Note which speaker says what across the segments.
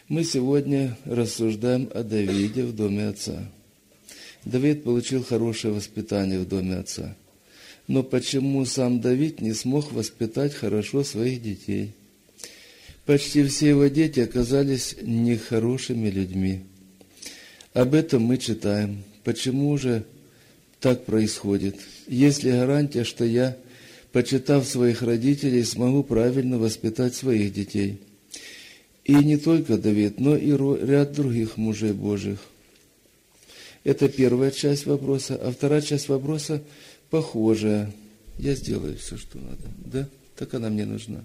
Speaker 1: Мы сегодня рассуждаем о Давиде в доме отца. Давид получил хорошее воспитание в доме отца. Но почему сам Давид не смог воспитать хорошо своих детей? Почти все его дети оказались нехорошими людьми. Об этом мы читаем. Почему же так происходит? Есть ли гарантия, что я, почитав своих родителей, смогу правильно воспитать своих детей? И не только Давид, но и ряд других мужей Божьих. Это первая часть вопроса. А вторая часть вопроса похожая. Я сделаю все, что надо. Да? Так она мне нужна.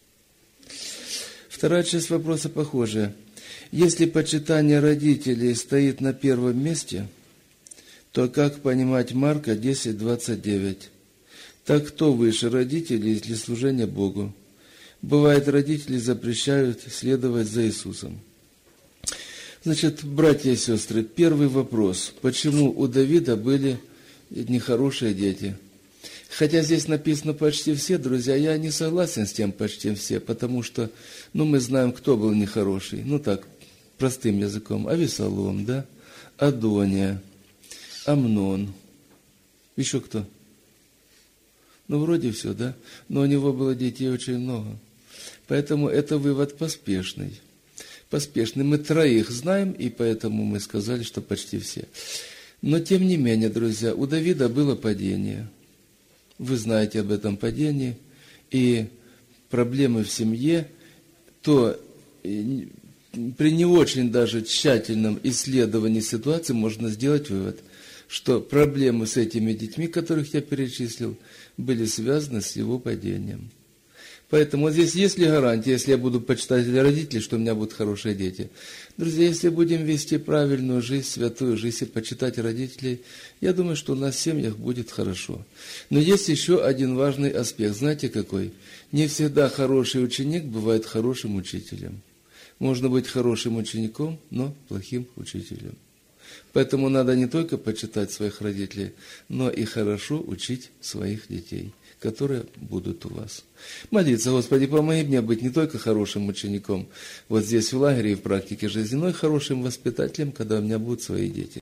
Speaker 1: Вторая часть вопроса похожая. Если почитание родителей стоит на первом месте, то как понимать Марка 10:29? Так кто выше, родителей или служения Богу? Бывает, родители запрещают следовать за Иисусом. Значит, братья и сестры, первый вопрос. Почему у Давида были нехорошие дети? Хотя здесь написано почти все, друзья, я не согласен с тем почти все, потому что, мы знаем, кто был нехороший. Так, простым языком. Авесолом, да? Адония, Амнон. Еще кто? Вроде все, да? Но у него было детей очень много. Поэтому это вывод поспешный. Мы троих знаем, и поэтому мы сказали, что почти все. Но тем не менее, друзья, у Давида было падение. Вы знаете об этом падении. И проблемы в семье, то при не очень даже тщательном исследовании ситуации можно сделать вывод, что проблемы с этими детьми, которых я перечислил, были связаны с его падением. Поэтому здесь есть ли гарантия, если я буду почитать для родителей, что у меня будут хорошие дети? Друзья, если будем вести правильную жизнь, святую жизнь и почитать родителей, я думаю, что у нас в семьях будет хорошо. Но есть еще один важный аспект. Знаете какой? Не всегда хороший ученик бывает хорошим учителем. Можно быть хорошим учеником, но плохим учителем. Поэтому надо не только почитать своих родителей, но и хорошо учить своих детей, которые будут у вас. Молиться: Господи, помоги мне быть не только хорошим учеником вот здесь в лагере и в практике жизни, но и хорошим воспитателем, когда у меня будут свои дети.